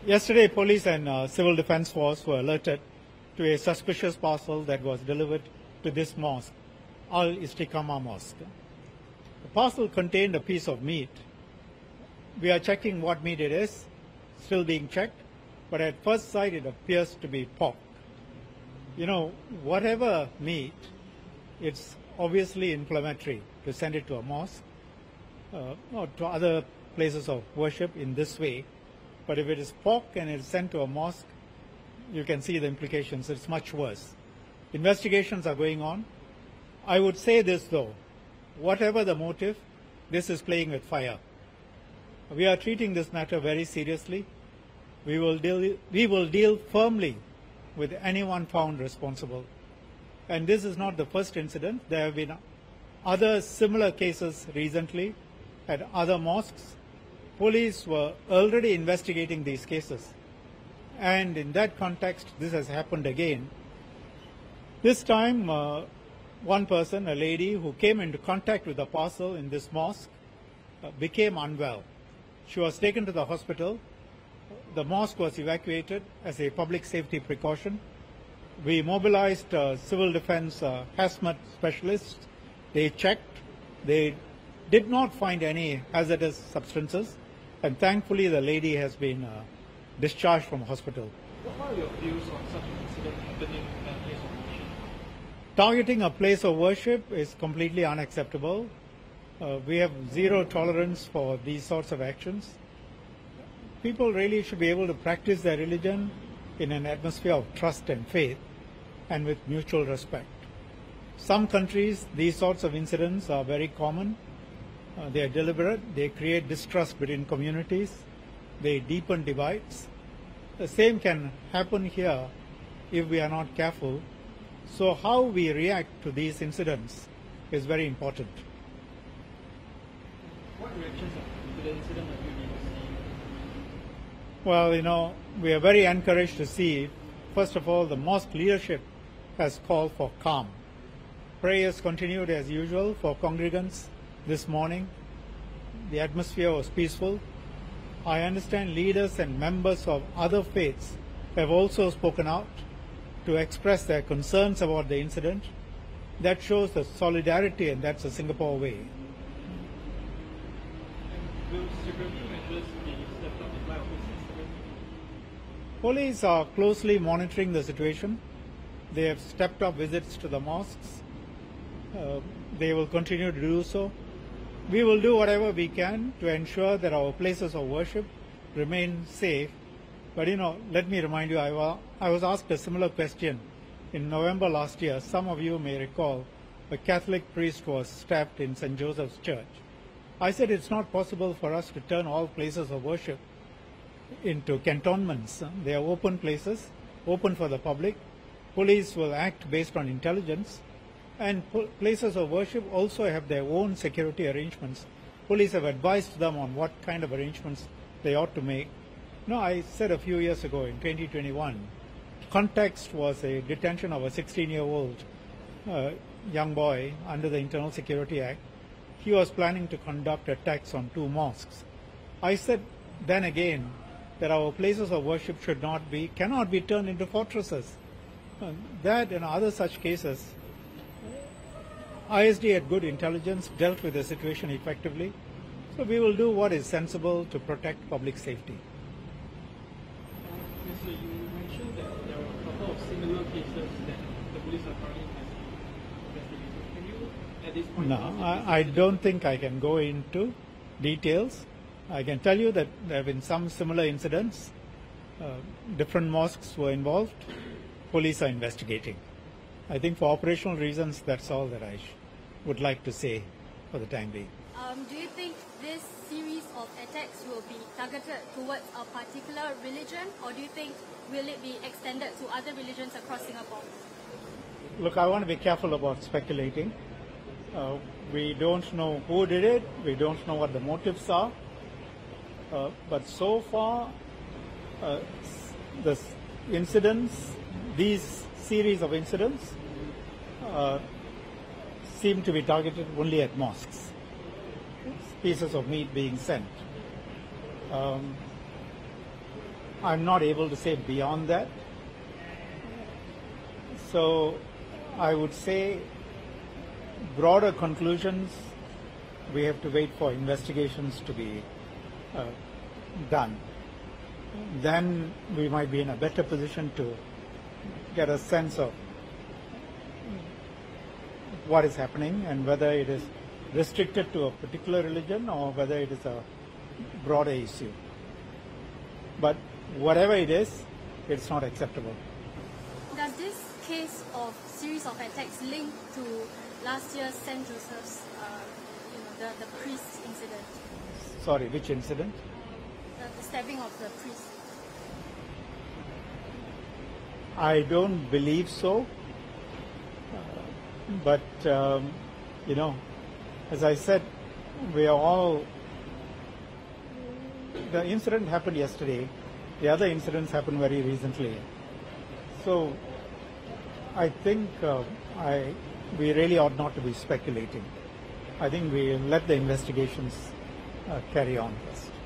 Yesterday, police and civil defense force were alerted to a suspicious parcel that was delivered to this mosque, Al-Istiqamah Mosque. The parcel contained a piece of meat. We are checking what meat it is, still being checked, but at first sight it appears to be pork. You know, whatever meat, it's obviously inflammatory to send it to a mosque or to other places of worship in this way. But if it is pork and it's sent to a mosque, you can see the implications. It's much worse. Investigations are going on. I would say this though, whatever the motive, this is playing with fire. We are treating this matter very seriously. We will deal firmly with anyone found responsible. And this is not the first incident. There have been other similar cases recently at other mosques. Police were already investigating these cases. And in that context, this has happened again. This time, one person, a lady who came into contact with the parcel in this mosque, became unwell. She was taken to the hospital. The mosque was evacuated as a public safety precaution. We mobilized civil defense hazmat specialists. They checked. They did not find any hazardous substances. And thankfully, the lady has been discharged from hospital. What are your views on such an incident happening in a place of worship? Targeting a place of worship is completely unacceptable. We have zero tolerance for these sorts of actions. People really should be able to practice their religion in an atmosphere of trust and faith and with mutual respect. Some countries, these sorts of incidents are very common. They are deliberate. They create distrust between communities. They deepen divides. The same can happen here if we are not careful. So how we react to these incidents is very important. What reactions to the incident have you been seeing? Well, you know, we are very encouraged to see, first of all, the mosque leadership has called for calm. Prayers continued as usual for congregants this morning. The atmosphere was peaceful. I understand leaders and members of other faiths have also spoken out to express their concerns about the incident. That shows the solidarity, and that's the Singapore way. And will security measures be stepped up in light of this incident? Police are closely monitoring the situation. They have stepped up visits to the mosques. They will continue to do so. We will do whatever we can to ensure that our places of worship remain safe. But, you know, let me remind you, I was asked a similar question in November last year. Some of you may recall a Catholic priest was stabbed in St. Joseph's Church. I said it's not possible for us to turn all places of worship into cantonments. They are open places, open for the public. Police will act based on intelligence. And places of worship also have their own security arrangements. Police have advised them on what kind of arrangements they ought to make. No, I said a few years ago in 2021, context was a detention of a 16-year-old young boy under the Internal Security Act. He was planning to conduct attacks on 2 mosques. I said then again that our places of worship cannot be turned into fortresses. That and other such cases, ISD had good intelligence, dealt with the situation effectively. So we will do what is sensible to protect public safety. Yes, you mentioned that there were a couple of similar cases that the police are currently investigating. Can you, at this point... No, I don't think I can go into details. I can tell you that there have been some similar incidents. Different mosques were involved. Police are investigating. I think for operational reasons, that's all that I would like to say for the time being. Do you think this series of attacks will be targeted towards a particular religion, or do you think will it be extended to other religions across Singapore? Look, I want to be careful about speculating. We don't know who did it. We don't know what the motives are. But so far, the incidents, these series of incidents, seem to be targeted only at mosques. Pieces of meat being sent. I'm not able to say beyond that. So I would say broader conclusions, we have to wait for investigations to be done. Then we might be in a better position to get a sense of what is happening and whether it is restricted to a particular religion or whether it is a broader issue. But whatever it is, it's not acceptable. Does this case of series of attacks link to last year's St. Joseph's, the priest incident? Sorry, which incident? The stabbing of the priest. I don't believe so. But, as I said, we are all... The incident happened yesterday. The other incidents happened very recently. So I think we really ought not to be speculating. I think we let the investigations carry on first.